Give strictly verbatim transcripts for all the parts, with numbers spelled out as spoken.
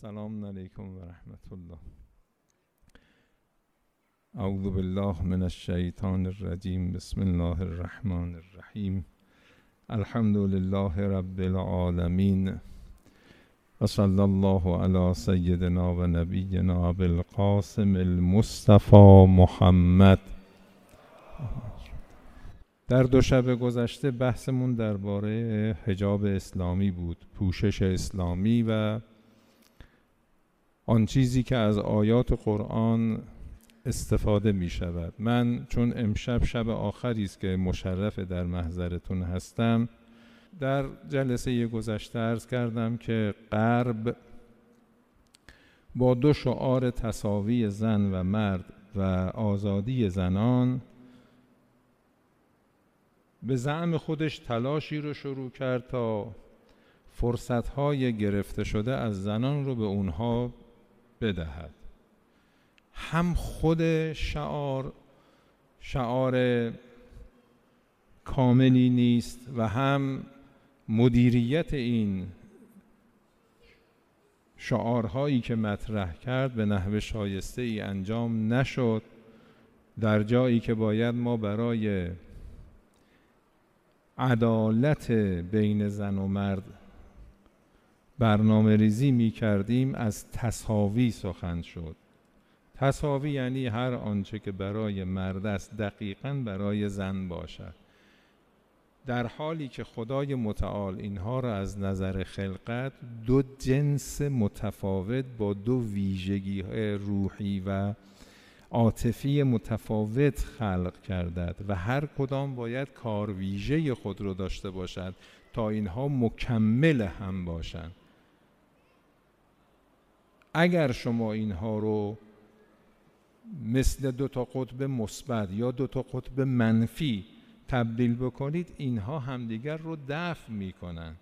السلام علیکم و رحمت الله. اعوذ بالله من الشیطان الرجیم. بسم الله الرحمن الرحیم. الحمد لله رب العالمین و صلی الله علی سیدنا و نبینا ابی القاسم المصطفى محمد. در دو شب گذشته بحثمون درباره حجاب اسلامی بود، پوشش اسلامی و آن چیزی که از آیات قرآن استفاده می شود. من چون امشب شب آخری است که مشرف در محضرتون هستم، در جلسه گذشته عرض کردم که غرب با دو شعار تساوی زن و مرد و آزادی زنان به زعم خودش تلاشی رو شروع کرد تا فرصت‌های گرفته شده از زنان رو به اونها بدهد. هم خود شعار شعار کاملی نیست و هم مدیریت این شعارهایی که مطرح کرد به نحو شایسته ای انجام نشد، در جایی که باید ما برای عدالت بین زن و مرد برنامه ریزی می کردیم از تساوی سخن شد. تساوی یعنی هر آنچه که برای مرد است دقیقاً برای زن باشد، در حالی که خدای متعال اینها را از نظر خلقت دو جنس متفاوت با دو ویژگی روحی و عاطفی متفاوت خلق کرده و هر کدام باید کار ویژه خود رو داشته باشد تا اینها مکمل هم باشند. اگر شما اینها رو مثل دو تا قطب مثبت یا دو تا قطب منفی تبدیل بکنید، اینها همدیگر رو دفع میکنن.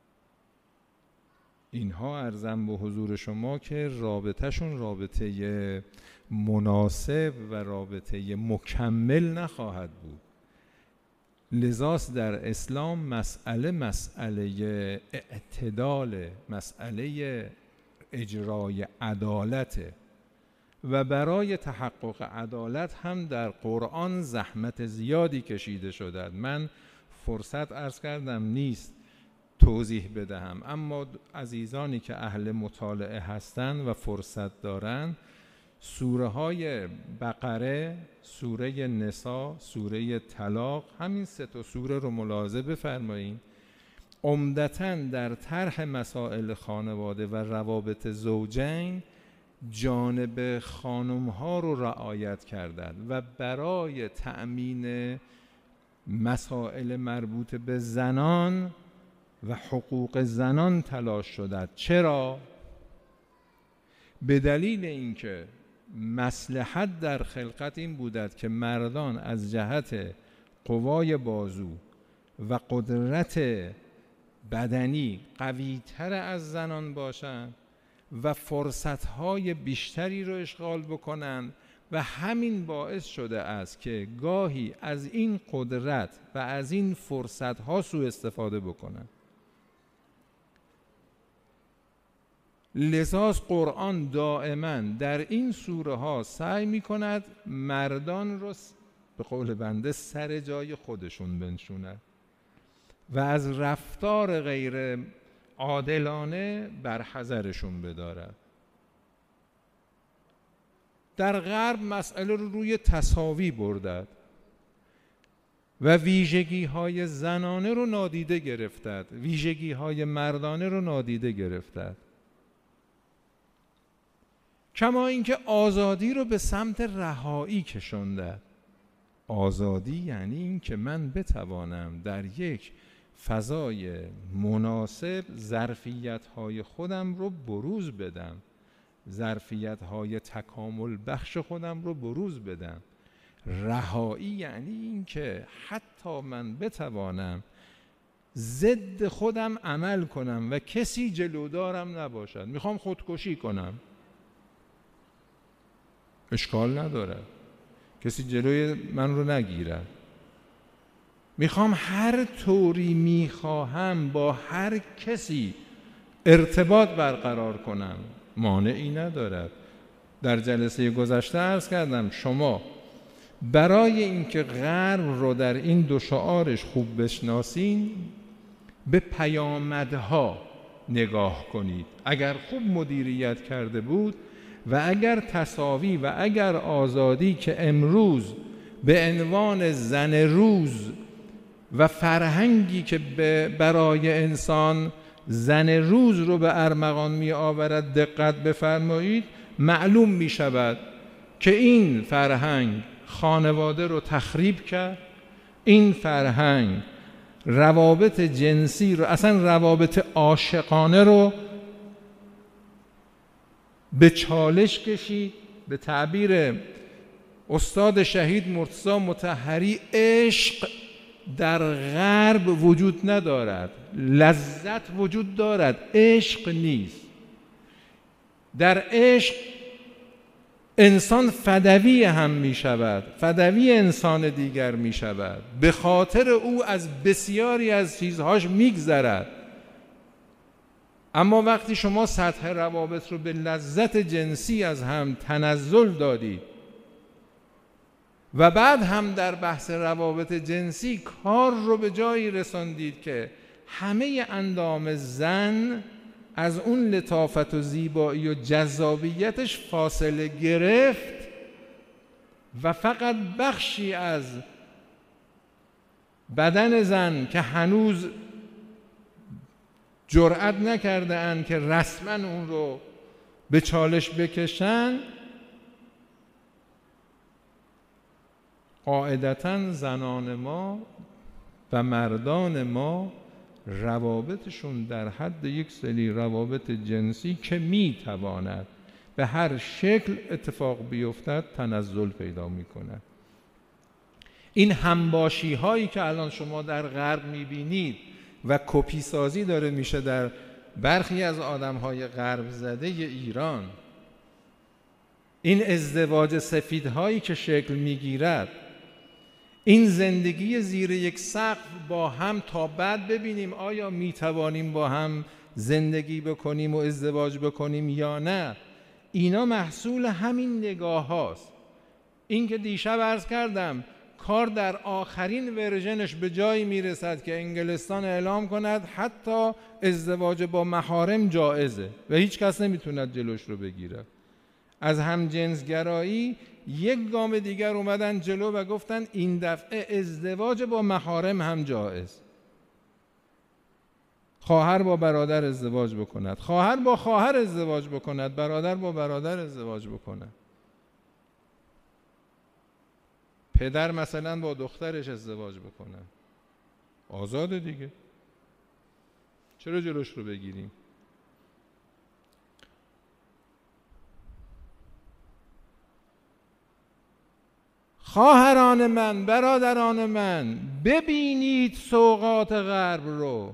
اینها عرضم به حضور شما که رابطهشون رابطه مناسب و رابطه مکمل نخواهد بود. لذاست در اسلام مسئله مسئله اعتدال، مسئله اجرای عدالته و برای تحقق عدالت هم در قرآن زحمت زیادی کشیده شده. من فرصت عرض کردم نیست توضیح بدهم، اما عزیزانی که اهل مطالعه هستند و فرصت دارند، سوره های بقره، سوره نساء، سوره طلاق، همین سه تا سوره رو ملاحظه بفرمایید. عمدتاً در طرح مسائل خانواده و روابط زوجین جانب خانم ها رو رعایت کردند و برای تأمین مسائل مربوط به زنان و حقوق زنان تلاش شدند. چرا؟ به دلیل اینکه مصلحت در خلقت این بودند که مردان از جهت قوای بازو و قدرت بدنی قوی‌تر از زنان باشند و فرصت‌های بیشتری رو اشغال بکنند و همین باعث شده است که گاهی از این قدرت و از این فرصت‌ها سوء استفاده بکنند. لذاست قرآن دائما در این سوره ها سعی می کند مردان رو به قول بنده سر جای خودشون بنشوند و از رفتار غیر عادلانه برحذرشون بدارد. در غرب مسئله رو روی تساوی بردد و ویژگی های زنانه رو نادیده گرفتد، ویژگی های مردانه رو نادیده گرفتد. کما اینکه آزادی رو به سمت رهایی کشوندد. آزادی یعنی این که من بتوانم در یک فضای مناسب ظرفیت‌های خودم رو بروز بدم، ظرفیت‌های تکامل بخش خودم رو بروز بدم. رهایی یعنی این که حتی من بتوانم ضد خودم عمل کنم و کسی جلودارم نباشد. میخوام خودکشی کنم، اشکال نداره، کسی جلوی من رو نگیرد. میخوام هر طوری میخواهم با هر کسی ارتباط برقرار کنم، مانعی ندارد. در جلسه گذشته عرض کردم شما برای اینکه غرب رو در این دو شعارش خوب بشناسین به پیامدها نگاه کنید. اگر خوب مدیریت کرده بود و اگر تساوی و اگر آزادی که امروز به عنوان زن روز و فرهنگی که برای انسان زن روز رو به ارمغان می آورد دقت بفرمایید، معلوم می شود که این فرهنگ خانواده رو تخریب کرد، این فرهنگ روابط جنسی رو، اصلا روابط عاشقانه رو به چالش کشید. به تعبیر استاد شهید مرتضی مطهری، عشق در غرب وجود ندارد، لذت وجود دارد، عشق نیست. در عشق انسان فدوی هم می شود، فدوی انسان دیگر می شود، به خاطر او از بسیاری از چیزهاش می گذرد. اما وقتی شما سطح روابط رو به لذت جنسی از هم تنزل دادید و بعد هم در بحث روابط جنسی کار رو به جایی رساندید که همه اندام زن از اون لطافت و زیبایی و جذابیتش فاصله گرفت و فقط بخشی از بدن زن که هنوز جرأت نکرده اند که رسما اون رو به چالش بکشن، قاعدتاً زنان ما و مردان ما روابطشون در حد یک سری روابط جنسی که میتواند به هر شکل اتفاق بیفتد تنزل پیدا میکند. این همباشی هایی که الان شما در غرب میبینید و کپی سازی داره میشه در برخی از آدم های غرب زده ایران، این ازدواج سفید هایی که شکل میگیرد، این زندگی زیر یک سقف با هم تا بعد ببینیم آیا میتوانیم با هم زندگی بکنیم و ازدواج بکنیم یا نه، اینا محصول همین نگاه هاست. این که دیشب عرض کردم کار در آخرین ورژنش به جایی میرسد که انگلستان اعلام کند حتی ازدواج با محارم جایزه و هیچ کس نمیتوند جلوش رو بگیره. از همجنسگرایی یک گام دیگر اومدن جلو و گفتن این دفعه ازدواج با محارم هم جایز. خواهر با برادر ازدواج بکند، خواهر با خواهر ازدواج بکند، برادر با برادر ازدواج بکند، پدر مثلا با دخترش ازدواج بکنه. آزاده دیگه، چرا جلوش رو بگیریم؟ خواهران من، برادران من، ببینید سوغات غرب رو،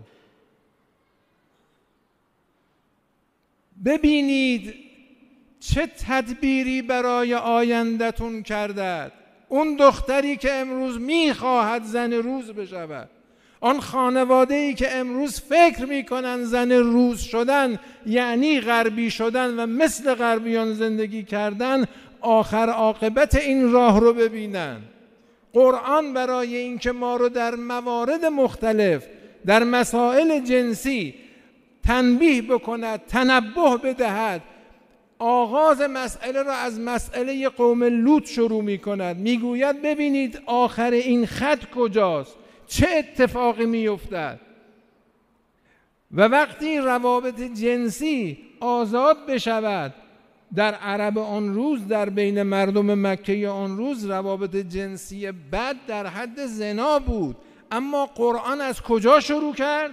ببینید چه تدبیری برای آینده‌تون کرده. اون دختری که امروز میخواهد زن روز بشود، آن خانواده‌ای که امروز فکر میکنن زن روز شدن یعنی غربی شدن و مثل غربیان زندگی کردن، آخر عاقبت این راه رو ببینن. قرآن برای اینکه ما رو در موارد مختلف در مسائل جنسی تنبیه بکند، تنبه بدهد، آغاز مسئله را از مسئله قوم لوط شروع می کند. می گوید ببینید آخر این خط کجاست، چه اتفاقی می افتد. و وقتی روابط جنسی آزاد بشود، در عرب آن روز، در بین مردم مکه آن روز، روابط جنسی بد در حد زنا بود. اما قرآن از کجا شروع کرد؟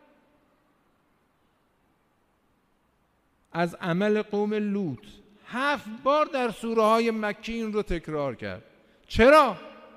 از عمل قوم لوط. هفت بار در سوره های مکی این رو تکرار کرد. چرا؟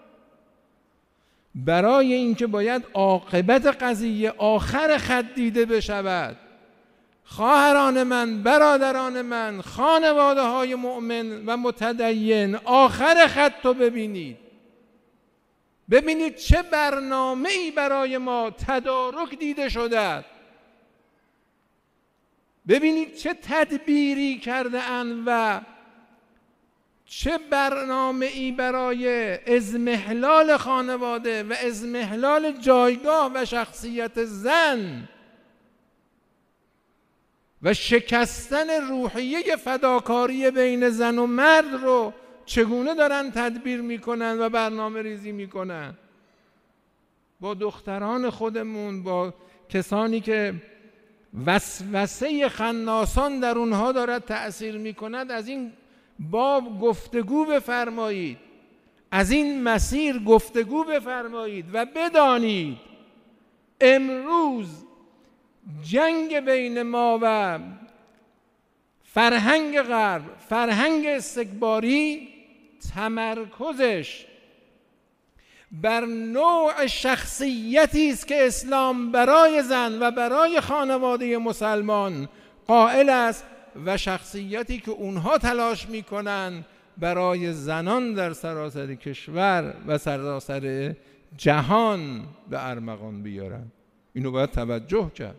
برای اینکه باید عاقبت قضیه آخر خط دیده بشود. خواهران من، برادران من، خانواده های مؤمن و متدین، آخر خط رو ببینید. ببینید چه برنامه‌ای برای ما تدارک دیده شده. ببینید چه تدبیری کرده اند و چه برنامه‌ای برای اضمحلال خانواده و اضمحلال جایگاه و شخصیت زن و شکستن روحیه فداکاری بین زن و مرد رو چگونه دارن تدبیر میکنن و برنامه ریزی میکنن. با دختران خودمون، با کسانی که وسوسه خناسان در اونها دارد تأثیر میکند، از این باب گفتگو بفرمایید، از این مسیر گفتگو بفرمایید و بدانید امروز جنگ بین ما و فرهنگ غرب، فرهنگ استکباری، تمرکزش بر نوع شخصیتی است که اسلام برای زن و برای خانواده مسلمان قائل است و شخصیتی که اونها تلاش میکنن برای زنان در سراسر کشور و سراسر جهان به ارمغان بیارن. اینو باید توجه کرد.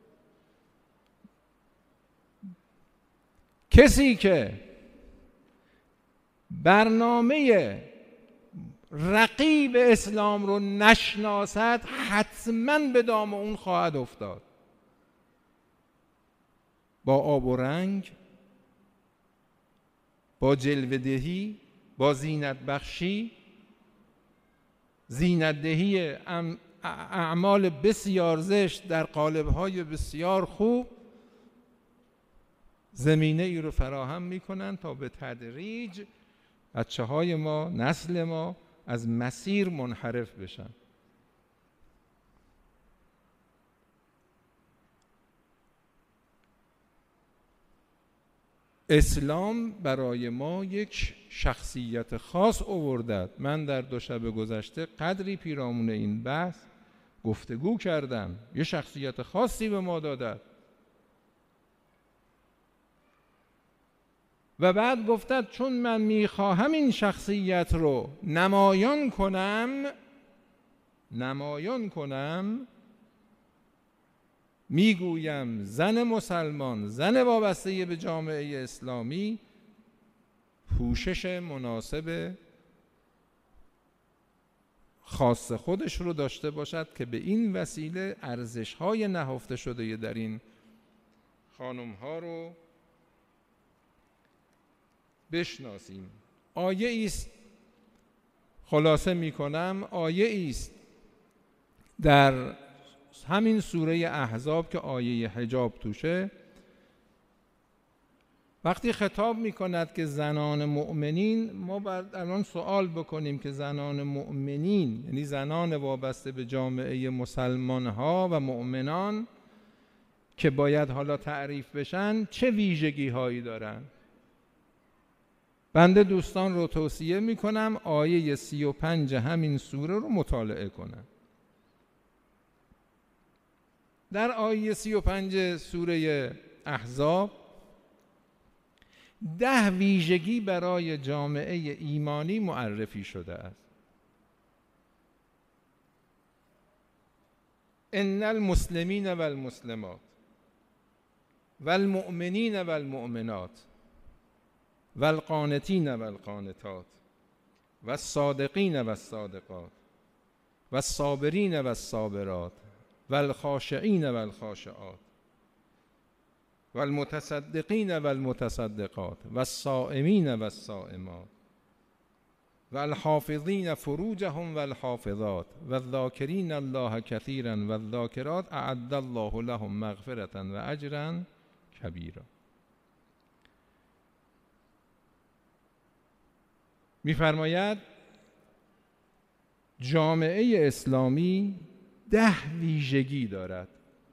کسی که برنامه رقیب اسلام رو نشناسد حتما به دام اون خواهد افتاد. با آب و رنگ، با جلوه دهی، با زینت بخشی، زینت دهی اعمال بسیار زشت در قالب‌های بسیار خوب زمینه ای رو فراهم میکنن تا به تدریج بچه های ما، نسل ما از مسیر منحرف بشن. اسلام برای ما یک شخصیت خاص آورده. من در دو شب گذشته قدری پیرامون این بحث گفتگو کردم. یه شخصیت خاصی به ما داده و بعد گفتد چون من میخواهم این شخصیت رو نمایان کنم نمایان کنم میگویم زن مسلمان، زن وابسته به جامعه اسلامی پوشش مناسب خاص خودش رو داشته باشد که به این وسیله ارزش‌های نهفته شده در این خانم‌ها رو بشناسیم. آیه است، خلاصه میکنم، آیه است در همین سوره احزاب که آیه حجاب توشه، وقتی خطاب میکند که زنان مؤمنین، ما باید الان سوال بکنیم که زنان مؤمنین یعنی زنان وابسته به جامعه مسلمان ها و مؤمنان که باید حالا تعریف بشن چه ویژگی هایی دارن؟ بنده دوستان رو توصیه میکنم آیه سی و پنج همین سوره رو مطالعه کنن. در آیه سی و پنج سوره احزاب ده ویژگی برای جامعه ایمانی معرفی شده است. ان المسلمین و المسلمات و المؤمنین و المؤمنات و القانتین و القانتات و الصادقین و الصادقات و الصابرین و الصابرات و الخاشعین و الخاشعات و المتصدقین و المتصدقات و الصائمین و الصائمات و الحافظین فروجهم و الحافظات و الذاکرین الله کثیرا و الذاکرات اعد الله لهم مغفرة و اجرا کبیرا. می‌فرماید جامعه اسلامی ده ویژگی دارد.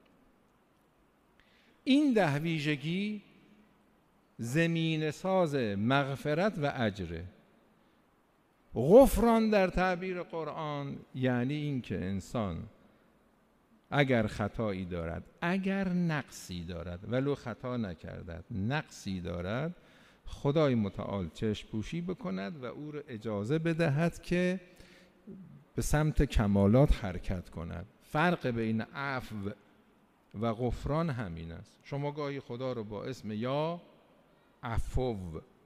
این ده ویژگی زمین ساز مغفرت و اجره. غفران در تعبیر قرآن یعنی این که انسان اگر خطایی دارد، اگر نقصی دارد، ولو خطا نکردد، نقصی دارد، خدای متعال چشم پوشی بکند و او را اجازه بدهد که به سمت کمالات حرکت کند. فرق بین عفو و غفران همین است. شما گاهی خدا رو با اسم یا عفو،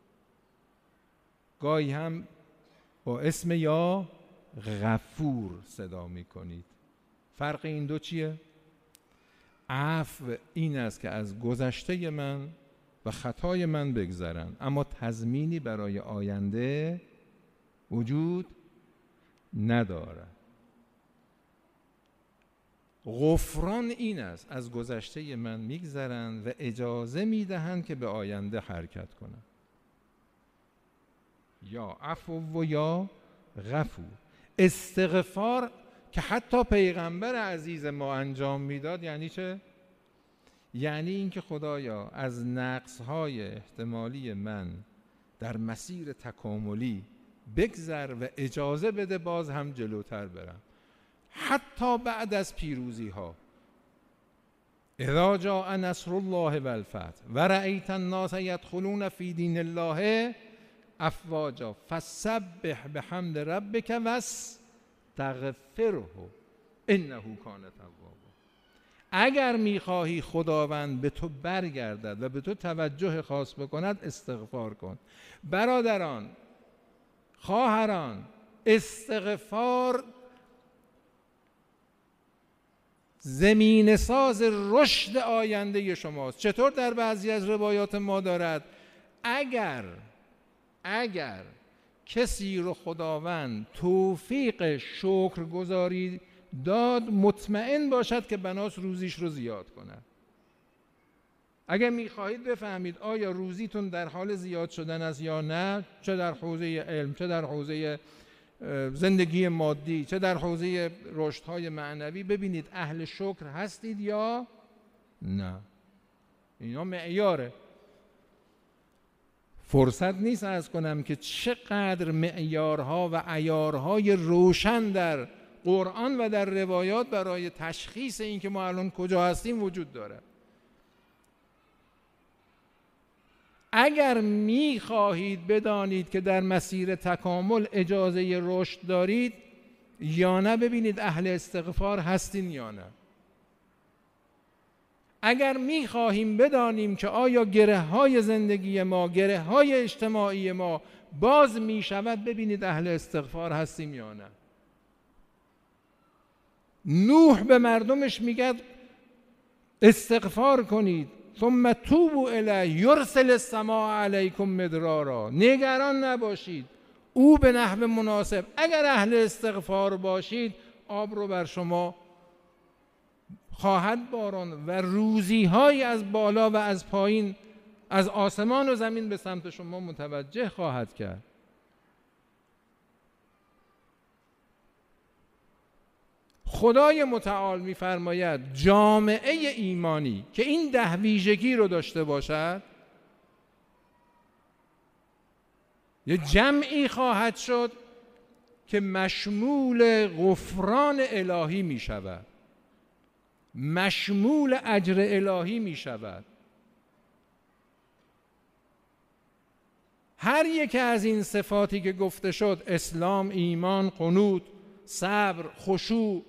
گاهی هم با اسم یا غفور صدا می کنید. فرق این دو چیه؟ عفو این است که از گذشته من و خطای من بگذرن، اما تضمینی برای آینده وجود نداره. غفران این است از گذشته من میگذرند و اجازه میدهند که به آینده حرکت کنم. یا عفو و یا غفور. استغفار که حتی پیغمبر عزیز ما انجام میداد یعنی چه؟ یعنی اینکه خدایا از نقص‌های احتمالی من در مسیر تکاملی بگذر و اجازه بده باز هم جلوتر برم، حتی بعد از پیروزی ها. اذا جاء نصر الله والفتح ورأیت الناس يدخلون في دین الله افواجا فسبح بحمد ربک واستغفره انه کان توابا. اگر میخواهی خداوند به تو برگردد و به تو توجه خاص بکند استغفار کن. برادران، خواهران، استغفار زمین ساز رشد آینده شماست. چطور در بعضی از روایات ما دارد اگر اگر کسی رو خداوند توفیق شکرگزاری داد مطمئن باشد که بناس روزیش رو زیاد کند. اگر میخواهید بفهمید آیا روزیتون در حال زیاد شدن است یا نه، چه در حوزه علم، چه در حوزه زندگی مادی، چه در حوزه رشدهای معنوی، ببینید اهل شکر هستید یا نه. اینا معیاره. فرصت نیست عرض کنم که چقدر معیارها و عیارهای روشن در قرآن و در روایات برای تشخیص این که ما الان کجا هستیم وجود داره. اگر می خواهید بدانید که در مسیر تکامل اجازه رشد دارید یا نه، ببینید اهل استغفار هستین یا نه. اگر می خواهیم بدانیم که آیا گره های زندگی ما، گره های اجتماعی ما باز می شود، ببینید اهل استغفار هستیم یا نه. نوح به مردمش میگه استغفار کنید، ثم توبوا الیه یرسل السماء علیکم مدرارا. نگران نباشید، او به نحو مناسب اگر اهل استغفار باشید آب رو بر شما خواهد باران و روزی های از بالا و از پایین، از آسمان و زمین به سمت شما متوجه خواهد کرد. خدای متعال می‌فرماید جامعه ایمانی که این ده ویژگی رو داشته باشد یه جمعی خواهد شد که مشمول غفران الهی می شود، مشمول اجر الهی می شود. هر یک از این صفاتی که گفته شد، اسلام، ایمان، قنوت، صبر، خشوع،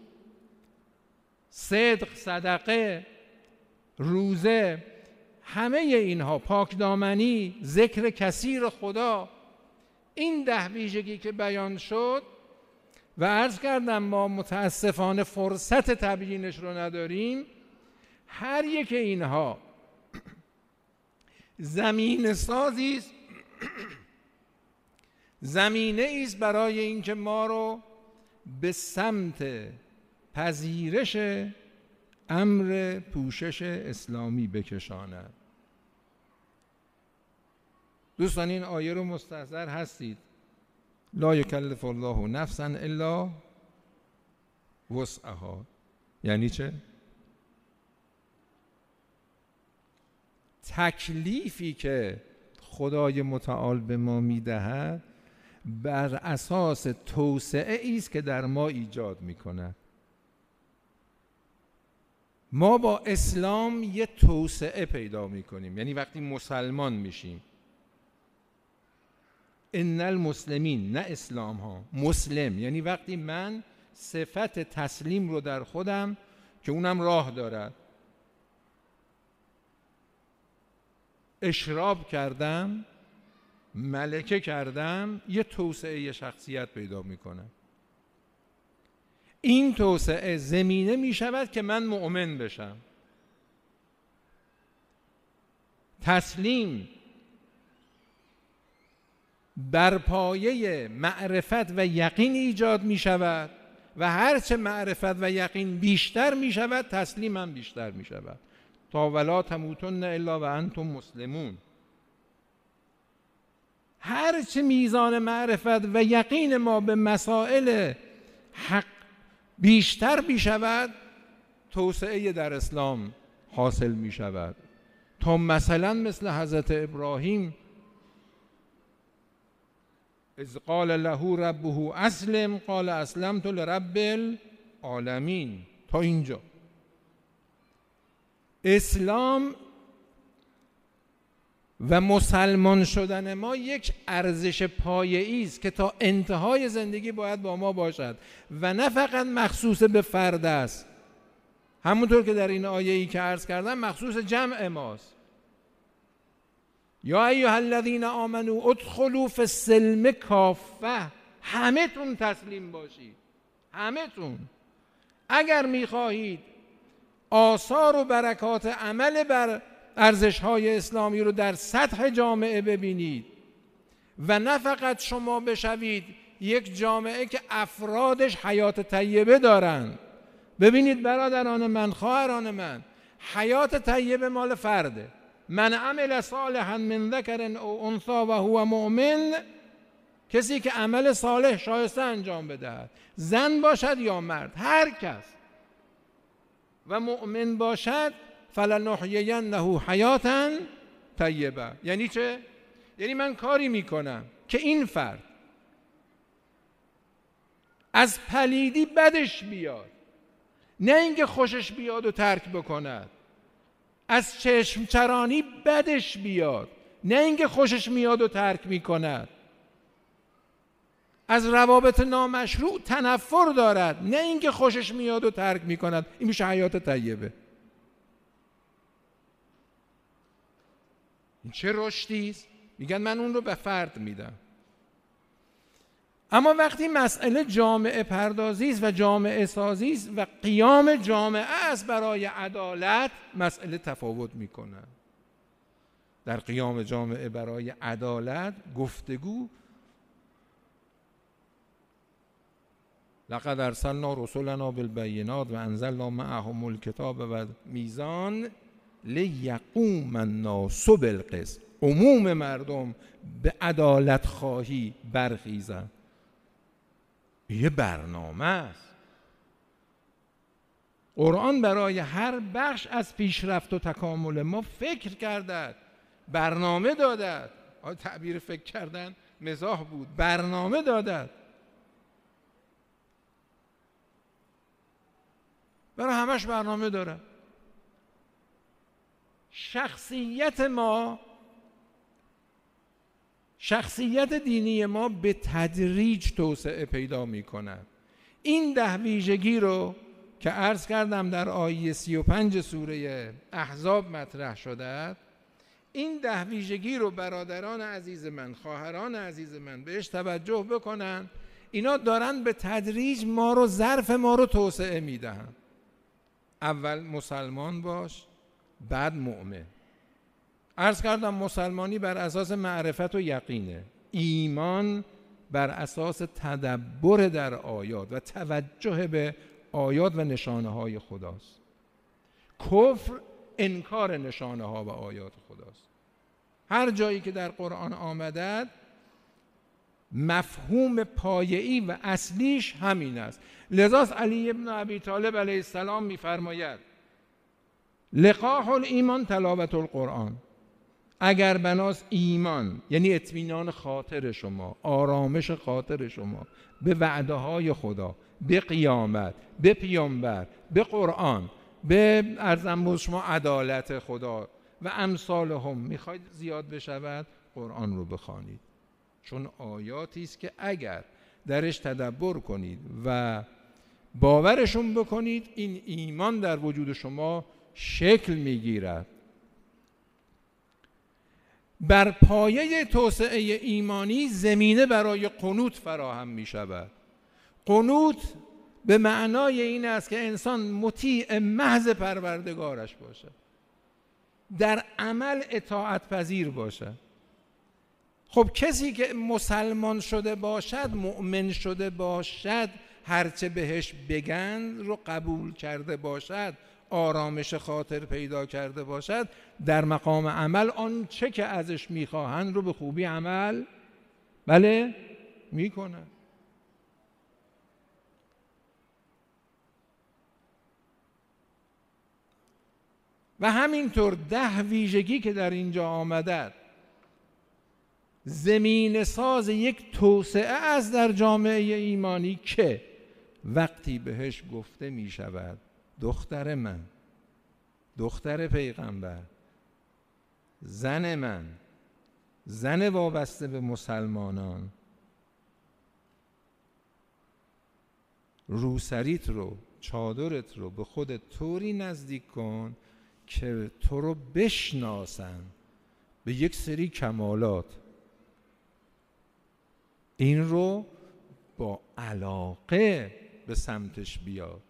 صدق، صدقه، روزه، همه اینها، پاکدامنی، ذکر کثیر خدا، این ده ویژگی که بیان شد و عرض کردم ما متاسفانه فرصت تبیینش رو نداریم، هر یک اینها زمین سازی است، زمینه است برای اینکه ما رو به سمت پذیرش امر پوشش اسلامی بکشاند. دوستان این آیه رو مستحضر هستید؟ لا یکلف الله نفسا الا وسعها. یعنی چه؟ تکلیفی که خدای متعال به ما میدهد بر اساس توسعه است که در ما ایجاد میکند. ما با اسلام یه توسعه پیدا میکنیم، یعنی وقتی مسلمان میشیم، ان المسلمین، نه اسلام ها، مسلم یعنی وقتی من صفت تسلیم رو در خودم که اونم راه دارد اشراب کردم، ملکه کردم، یه توسعه شخصیت پیدا میکنم. این توسعه زمینه میشود که من مؤمن بشم. تسلیم بر پایه معرفت و یقین ایجاد می شود و هرچه معرفت و یقین بیشتر می شود تسلیم هم بیشتر می شود. تا ولا تموتن الا و انتم مسلمون. هرچه میزان معرفت و یقین ما به مسائل حق بیشتر می شود توسعه در اسلام حاصل می شود. تا مثلا مثل حضرت ابراهیم اذ قال له ربه اسلم قال اسلمت لرب العالمین. تا اینجا اسلام و مسلمان شدن ما یک ارزش پایه‌ای است که تا انتهای زندگی باید با ما باشد و نه فقط مخصوص به فرد است. همونطور که در این آیه‌ای که عرض کردم مخصوص جمع ماست. یا ایها الذین آمنوا ادخلوا فی السلم کافه. همه تون تسلیم باشید، همه تون. اگر میخواهید آثار و برکات عمل بر ارزش‌های اسلامی رو در سطح جامعه ببینید و نه فقط شما بشوید یک جامعه که افرادش حیات طیبه دارند. ببینید برادران من، خواهران من، حیات طیبه مال فرده. من عمل صالحا من ذکر او انثی و هو مؤمن، کسی که عمل صالح شایسته انجام بدهد، زن باشد یا مرد، هر کس، و مؤمن باشد، فلنحیینه حیاتا طیبه. یعنی چه؟ یعنی من کاری میکنم که این فرد از پلیدی بدش بیاد، نه اینکه خوشش بیاد و ترک بکند. از چشم چرانی بدش بیاد، نه اینکه خوشش میاد و ترک میکند. از روابط نامشروع تنفر دارد، نه اینکه خوشش میاد و ترک میکند. این میشه حیات طیبه. این چه رشدی است؟ میگن من اون رو به فرد میدم. اما وقتی مسئله جامعه پردازی است و جامعه سازی است و قیام جامعه است برای عدالت، مسئله تفاوت میکنه. در قیام جامعه برای عدالت گفتگو لقد ارسلنا رسلنا بالبینات و انزلنا معهم الکتاب و میزان لیقوم الناس بالقسط. عموم مردم به عدالت خواهی برخیزند. یه برنامه است. قرآن برای هر بخش از پیشرفت و تکامل ما فکر کرده، برنامه داده. تعبیر فکر کردن مزاح بود، برنامه داده. برای همش برنامه داره. شخصیت ما، شخصیت دینی ما به تدریج توسعه پیدا می کند. این ده ویژگی رو که عرض کردم در آیه سی و پنج سوره احزاب مطرح شده، این ده ویژگی رو برادران عزیز من، خواهران عزیز من بهش توجه بکنن. اینا دارن به تدریج ما رو، ظرف ما رو توسعه می دهن. اول مسلمان باش، بعد مؤمن. عرض کردم مسلمانی بر اساس معرفت و یقینه، ایمان بر اساس تدبر در آیات و توجه به آیات و نشانه های خداست. کفر انکار نشانه ها و آیات خداست. هر جایی که در قرآن آمده مفهوم پایه‌ای و اصلیش همین است. لذاست علی ابن ابی طالب علیه السلام می‌فرماید لقاح الایمان تلاوت القرآن. اگر بناس ایمان یعنی اطمینان خاطر شما، آرامش خاطر شما به وعده های خدا، به قیامت، به پیامبر، به قرآن، به ارزم شما عدالت خدا و امثالهم میخواید زیاد بشود، قرآن رو بخوانید. چون آیاتی است که اگر درش تدبر کنید و باورشون بکنید، این ایمان در وجود شما شکل میگیرد. بر پایه توسعه ایمانی زمینه برای قنوت فراهم می شود. قنوت به معنای این است که انسان مطیع محض پروردگارش باشد، در عمل اطاعت پذیر باشد. خب کسی که مسلمان شده باشد، مؤمن شده باشد، هرچه بهش بگن رو قبول کرده باشد، آرامش خاطر پیدا کرده باشد، در مقام عمل آنچه که ازش میخواهند رو به خوبی عمل بله میکنه. و همینطور ده ویژگی که در اینجا آمده زمین ساز یک توسعه از در جامعه ایمانی که وقتی بهش گفته می شود دختر من، دختر پیغمبر، زن من، زن وابسته به مسلمانان، روسریت رو، چادرت رو به خودت طوری نزدیک کن که تو رو بشناسن به یک سری کمالات، این رو با علاقه به سمتش بیاد.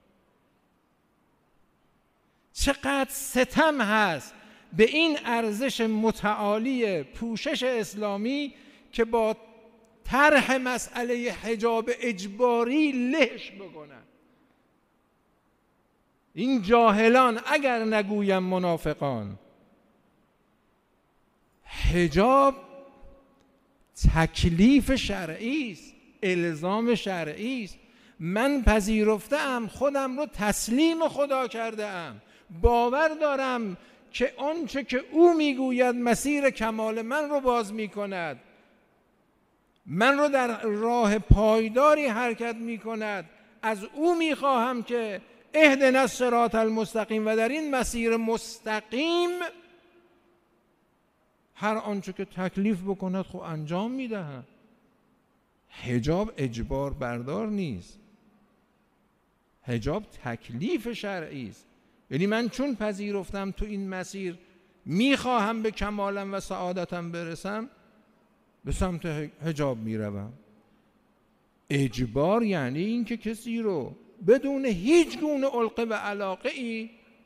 چقدر ستم هست به این ارزش متعالی پوشش اسلامی که با طرح مسئله حجاب اجباری لهش بکنن. این جاهلان، اگر نگویم منافقان، حجاب تکلیف شرعی است، الزام شرعی است. من پذیرفتم، خودم رو تسلیم خدا کرده ام، باور دارم که آنچه که او میگوید مسیر کمال من رو باز میکند، من رو در راه پایداری حرکت میکند. از او میخواهم که اهدنا الصراط المستقیم و در این مسیر مستقیم هر آنچه که تکلیف بکند خب انجام میدهم. حجاب اجبار بردار نیست، حجاب تکلیف شرعی است. یعنی من چون پذیرفتم تو این مسیر میخواهم به کمالم و سعادتم برسم، به سمت حجاب میروم. اجبار یعنی این که کسی رو بدون هیچ گونه علقه و علاقه ای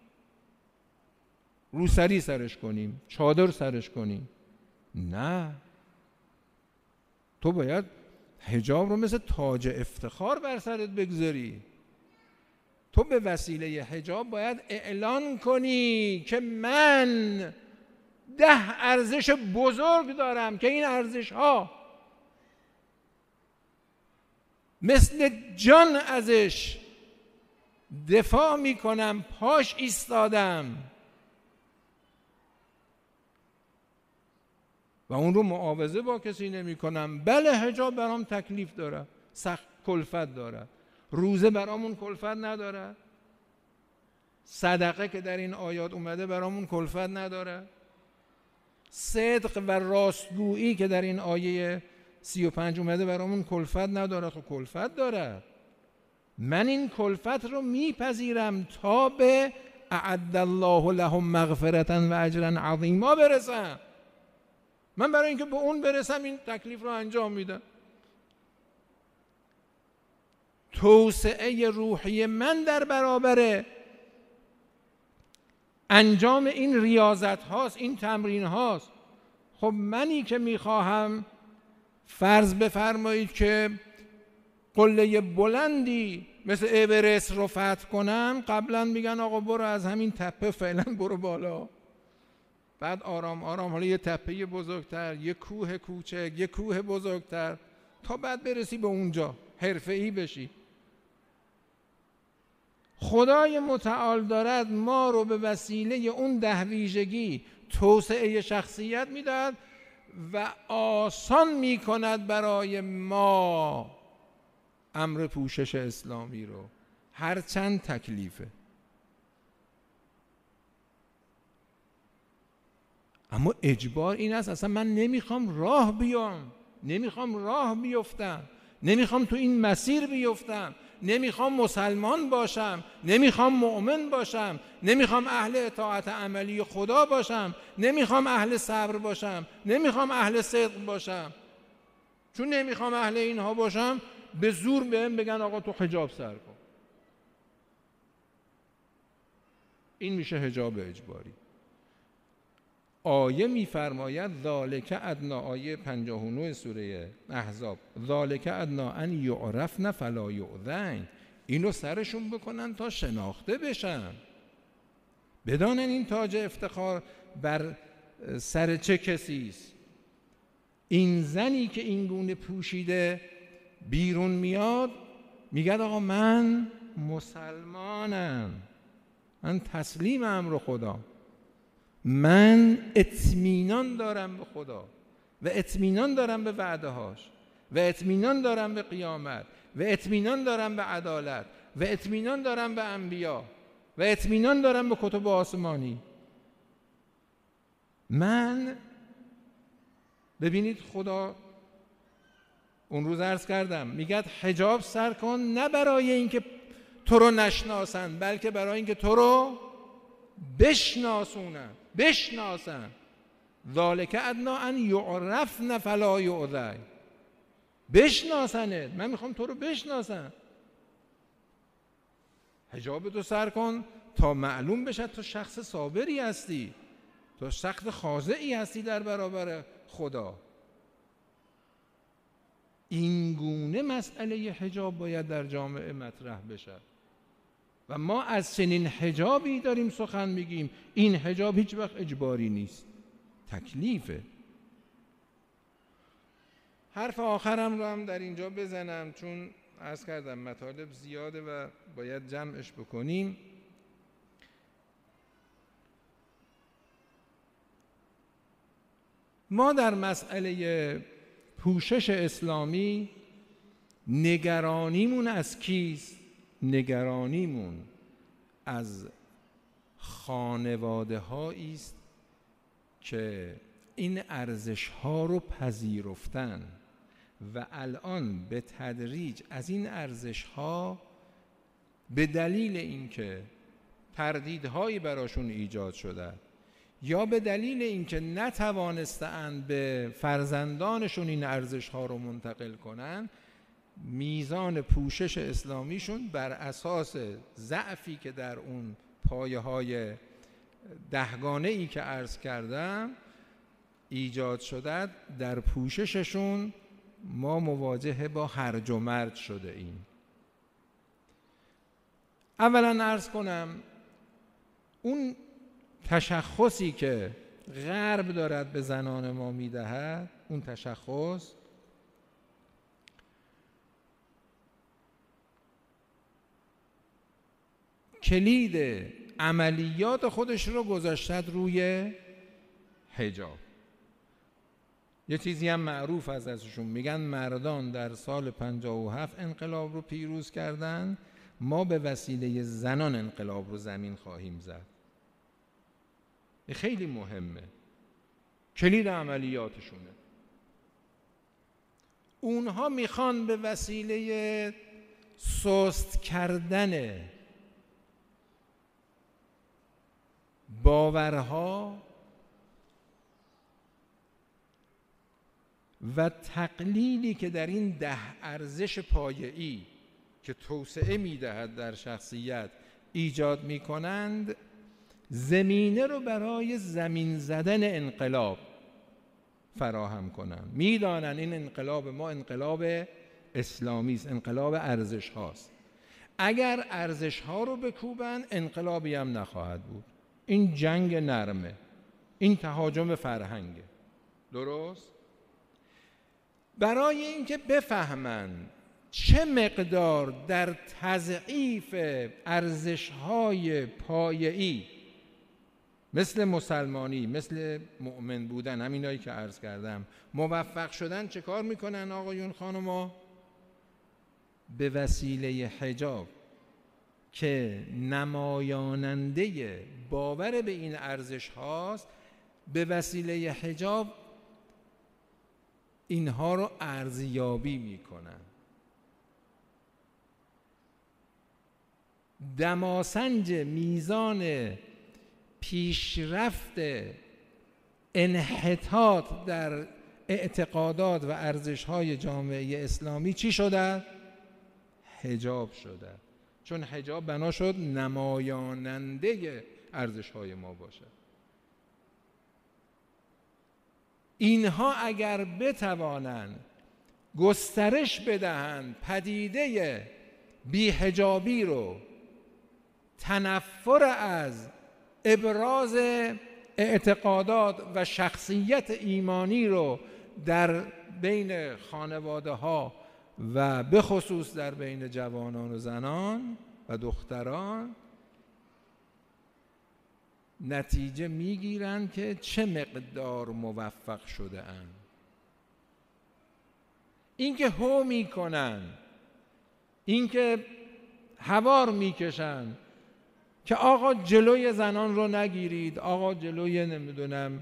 روسری سرش کنیم، چادر سرش کنیم. نه، تو باید حجاب رو مثل تاج افتخار بر سرت بگذاری. تو به وسیله حجاب باید اعلان کنی که من ده ارزش بزرگ دارم که این ارزش ها مثل جان ازش دفاع میکنم، پاش ایستادم و اون رو معاوضه با کسی نمی کنم. بله حجاب برام تکلیف داره، سخت کلفت داره، روزه برامون کلفت نداره، صدقه که در این آیات اومده برامون کلفت نداره، صدق و راستگویی که در این آیه سی و پنج اومده برامون کلفت نداره. خب کلفت داره. من این کلفت رو میپذیرم تا به اعد الله لهم مغفرة و اجرا عظیما برسم. من برای اینکه به اون برسم این تکلیف رو انجام میدم. توسعه روحی من در برابر انجام این ریاضت هاست، این تمرین هاست. خب منی که میخواهم فرض بفرمایید که قله بلندی مثل اورست رو فتح کنم، قبلا میگن آقا برو از همین تپه فعلا برو بالا، بعد آرام آرام حالا یه تپه بزرگتر، یه کوه کوچک، یه کوه بزرگتر، تا بعد برسی به اونجا حرفه‌ای بشی. خدای متعال دارد ما رو به وسیله اون ده ویژگی توسعه شخصیت میداد و آسان میکند برای ما امر پوشش اسلامی رو، هرچند تکلیفه. اما اجبار این است اصلا من نمیخوام راه بیام، نمیخوام راه بیفتم، نمیخوام تو این مسیر بیفتم، نمیخوام مسلمان باشم، نمیخوام مؤمن باشم، نمیخوام اهل اطاعت عملی خدا باشم، نمیخوام اهل صبر باشم، نمیخوام اهل صدق باشم. چون نمیخوام اهل اینها باشم، به زور بهم بگن آقا تو حجاب سر کن. این میشه حجاب اجباری. آیه میفرماید ذالک ادنا، آیه پنجاه و نه سوره احزاب، ذالک ادنا ان یعرفن فلا یؤذین، اینو سرشون بکنن تا شناخته بشن، بدانن این تاج افتخار بر سر چه کسی است. این زنی که این گونه پوشیده بیرون میاد، میگه آقا من مسلمانم، من تسلیم امر خدا، من اطمینان دارم به خدا و اطمینان دارم به وعده هاش و اطمینان دارم به قیامت و اطمینان دارم به عدالت و اطمینان دارم به انبیا و اطمینان دارم به کتب آسمانی. من ببینید خدا اون روز عرض کردم میگه حجاب سر کن، نه برای اینکه تو رو نشناسن، بلکه برای اینکه تو رو بشناسونن، بشناسن. ذالک ادنا ان یعرفن فلا یؤذین، بشناسنت، من میخوام تو رو بشناسن. حجاب تو سر کن تا معلوم بشه تو شخص صابری هستی، تو شخص خاضعی هستی در برابر خدا. این گونه مسئله حجاب باید در جامعه مطرح بشه و ما از چنین حجابی داریم سخن میگیم. این حجاب هیچ وقت اجباری نیست، تکلیفه. حرف آخرم رو هم در اینجا بزنم، چون عرض کردم مطالب زیاده و باید جمعش بکنیم. ما در مسئله پوشش اسلامی نگرانیمون از کیست؟ نگرانیمون از خانواده هایی است که این ارزش ها رو پذیرفتن و الان به تدریج از این ارزش ها به دلیل اینکه تردیدهایی براشون ایجاد شده یا به دلیل اینکه نتوانستند به فرزندانشون این ارزش ها رو منتقل کنن، میزان پوشش اسلامیشون بر اساس ضعفی که در اون پایه های دهگانه ای که عرض کردم ایجاد شده، در پوشششون ما مواجه با هرج و مرج شده ایم. اولا عرض کنم اون تشخصی که غرب دارد به زنان ما میدهد، اون تشخص کلید عملیات خودش رو گذاشتد روی حجاب. یه چیزی هم معروف از ازشون میگن مردان در سال پنجاه و هفت انقلاب رو پیروز کردن، ما به وسیله زنان انقلاب رو زمین خواهیم زد. خیلی مهمه، کلید عملیاتشونه. اونها میخوان به وسیله سست کردن باورها و تقلیلی که در این ده ارزش پایه‌ای که توسعه میدهد در شخصیت ایجاد میکنند، زمینه رو برای زمین زدن انقلاب فراهم کنند. میدانن این انقلاب ما انقلاب اسلامی است، انقلاب ارزش هاست. اگر ارزش ها رو بکوبن انقلابی هم نخواهد بود. این جنگ نرمه، این تهاجم فرهنگه. درست؟ برای اینکه بفهمن چه مقدار در تضعیف ارزش‌های پایه‌ای مثل مسلمانی، مثل مؤمن بودن، همینایی که عرض کردم، موفق شدن، چه کار میکنن آقایون خانوما؟ به وسیله حجاب که نمایاننده باور به این ارزش هاست، به وسیله حجاب اینها رو ارزیابی میکنن. دماسنج میزان پیشرفت انحطاط در اعتقادات و ارزش‌های جامعه اسلامی چی شده؟ حجاب شده. چون حجاب بنا شد نمایاننده ارزش‌های ما باشه. اینها اگر بتوانند گسترش بدهند پدیده بی‌حجابی رو، تنفر از ابراز اعتقادات و شخصیت ایمانی رو در بین خانواده ها و به خصوص در بین جوانان و زنان و دختران، نتیجه میگیرن که چه مقدار موفق شده اند. این که هو میکنن، این که هوار میکشن که آقا جلوی زنان رو نگیرید، آقا جلوی نمیدونم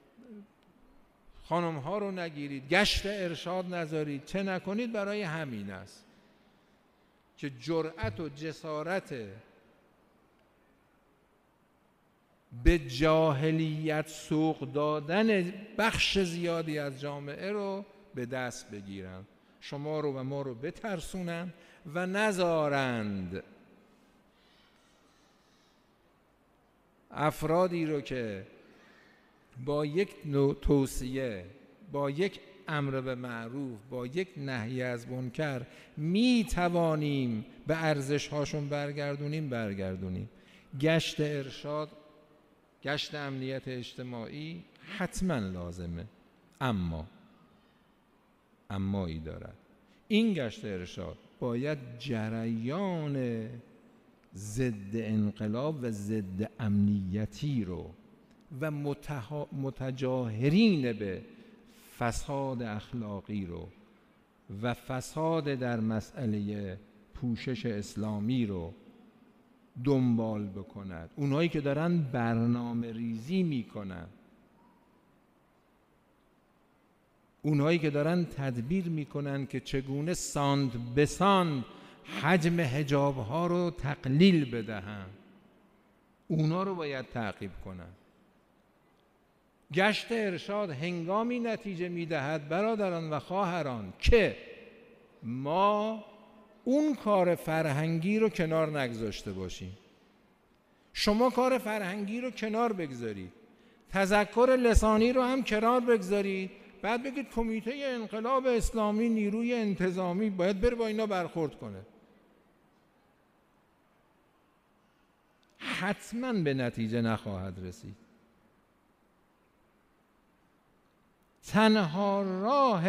خانم ها رو نگیرید، گشت ارشاد نذارید، چه نکنید، برای همین است که جرأت و جسارت به جاهلیت سوق دادن بخش زیادی از جامعه رو به دست بگیرن، شما رو و ما رو بترسونن و نذارند افرادی رو که با یک نوع توصیه، با یک امر به معروف، با یک نهی از منکر می توانیم به ارزش هاشون برگردونیم برگردونیم. گشت ارشاد، گشت امنیت اجتماعی حتما لازمه، اما امایی دارد. این گشت ارشاد باید جریان ضد انقلاب و ضد امنیتی رو و متجاهرین به فساد اخلاقی رو و فساد در مسئله پوشش اسلامی رو دنبال بکند. اونهایی که دارن برنامه ریزی میکنن، اونهایی که دارن تدبیر میکنن که چگونه ساند به ساند حجم حجاب ها رو تقلیل بدهن، اونا رو باید تعقیب کنن. گشت ارشاد هنگامی نتیجه میدهد برادران و خواهران که ما اون کار فرهنگی رو کنار نگذاشته باشیم. شما کار فرهنگی رو کنار بگذارید، تذکر لسانی رو هم کنار بگذارید، بعد بگید کمیته انقلاب اسلامی نیروی انتظامی باید بره با اینا برخورد کنه. حتما به نتیجه نخواهد رسید. تنها راه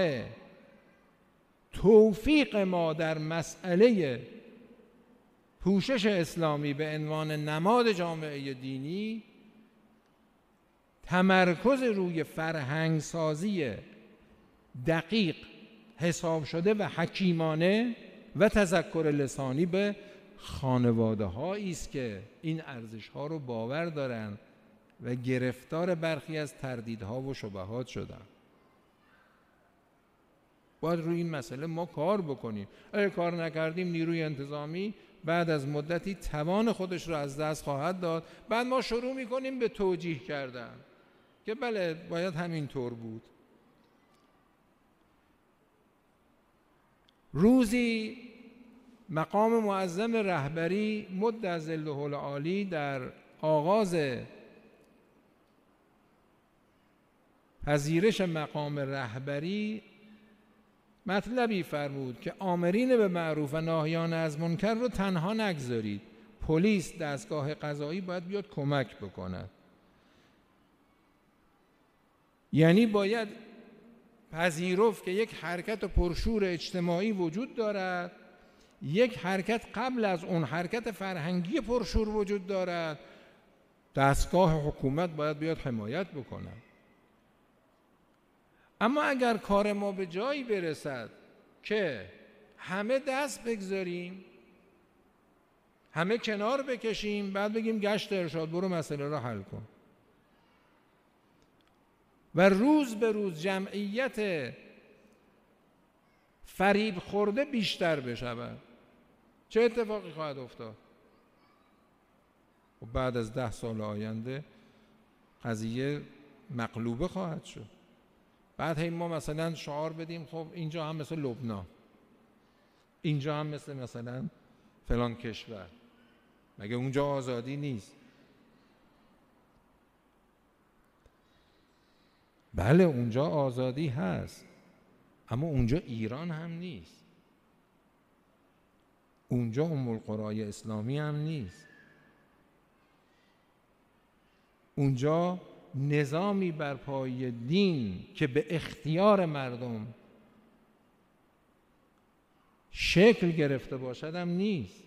توفیق ما در مسئله پوشش اسلامی به عنوان نماد جامعه دینی تمرکز روی فرهنگ سازی دقیق، حساب شده و حکیمانه و تذکر لسانی به خانواده هایی است که این ارزش ها رو باور دارن و گرفتار برخی از تردیدها و شبهات شدن. باید روی این مسئله ما کار بکنیم. اگه کار نکردیم نیروی انتظامی بعد از مدتی توان خودش رو از دست خواهد داد. بعد ما شروع میکنیم به توجیه کردن که بله باید همین طور بود. روزی مقام معظم رهبری مد از ظله العالی در آغاز پذیرش مقام رهبری مطلبی فرمود که آمرین به معروف و ناهیان از منکر رو تنها نگذارید، پلیس، دستگاه قضایی باید بیاد کمک بکند. یعنی باید پذیرفت که یک حرکت پرشور اجتماعی وجود دارد، یک حرکت قبل از اون حرکت فرهنگی پرشور وجود دارد، دستگاه حکومت باید بیاد حمایت بکنه. اما اگر کار ما به جایی برسد که همه دست بگذاریم، همه کنار بکشیم، بعد بگیم گشت ارشاد برو مسئله را حل کن و روز به روز جمعیت فریب خورده بیشتر بشود، چه اتفاقی خواهد افتاد؟ و بعد از ده سال آینده قضیه مقلوبه خواهد شد. بعد هی ما مثلا شعار بدیم خب اینجا هم مثل لبنان، اینجا هم مثل مثلا فلان کشور، مگه اونجا آزادی نیست؟ بله اونجا آزادی هست، اما اونجا ایران هم نیست، اونجا ام القرای اسلامی هم نیست، اونجا نظامی بر پای دین که به اختیار مردم شکل گرفته باشد هم نیست.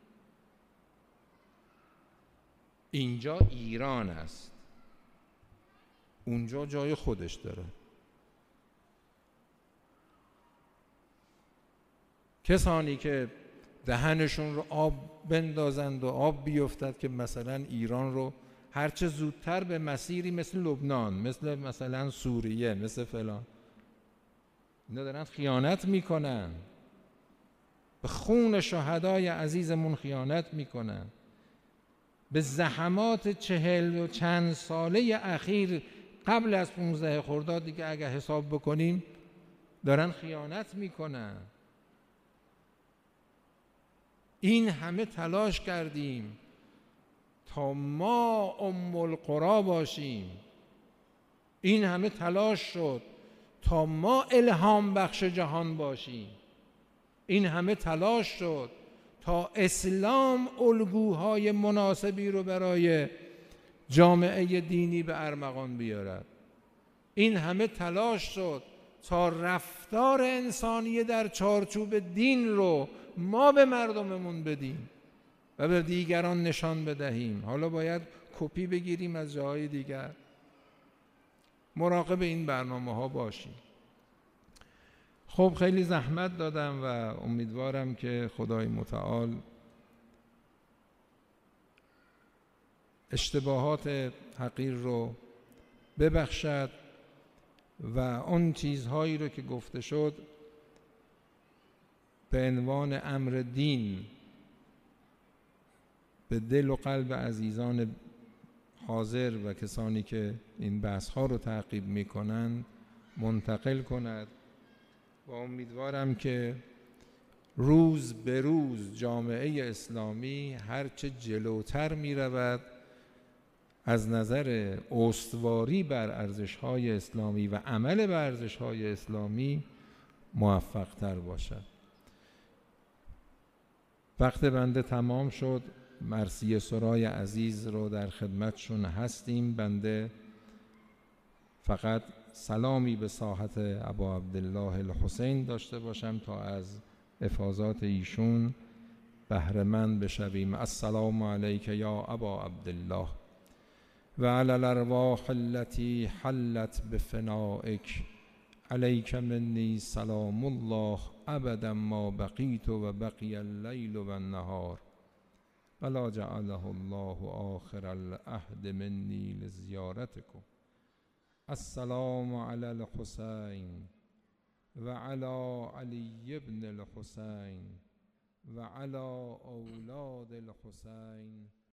اینجا ایران است، اونجا جای خودش داره. کسانی که دهنشون رو آب بندازند و آب بیفتد که مثلا ایران رو هرچه زودتر به مسیری مثل لبنان، مثل مثلا سوریه، مثل فلان، اینا دارن خیانت میکنن، به خون شهدای عزیزمون خیانت میکنن، به زحمات چهل و چند ساله اخیر قبل از پونزده خرداد دیگه اگه حساب بکنیم دارن خیانت میکنن. این همه تلاش کردیم تا ما ام القرا باشیم، این همه تلاش شد تا ما الهام بخش جهان باشیم، این همه تلاش شد تا اسلام الگوهای مناسبی رو برای جامعه دینی به ارمغان بیارد، این همه تلاش شد تا رفتار انسانی در چارچوب دین رو ما به مردممون بدیم و به دیگران نشان بدهیم. حالا باید کپی بگیریم از جاهای دیگر. مراقب این برنامه ها باشیم. خب خیلی زحمت دادم و امیدوارم که خدای متعال اشتباهات حقیر رو ببخشد و اون چیزهایی رو که گفته شد به عنوان امر دین به دل و قلب عزیزان حاضر و کسانی که این بحث ها رو تعقیب میکنند منتقل کند و امیدوارم که روز به روز جامعه اسلامی هرچه جلوتر می رود از نظر استواری بر ارزش‌های اسلامی و عمل بر ارزش‌های اسلامی موفق تر باشد. وقت بنده تمام شد. مرثیه سرای عزیز رو در خدمتشون هستیم. بنده فقط سلامی به ساحت ابا عبدالله الحسین داشته باشم تا از افاضات ایشون بهره مند بشویم. السلام علیک یا ابا عبدالله و علی الارواح التي حلت بفنائک علیک منی سلام الله ابدا ما بقیت و بقی اللیل و النهار ولا جعله الله آخر العهد منی لزیارتکم. السلام علی الحسین و علی علی ابن الحسین و علی اولاد الحسین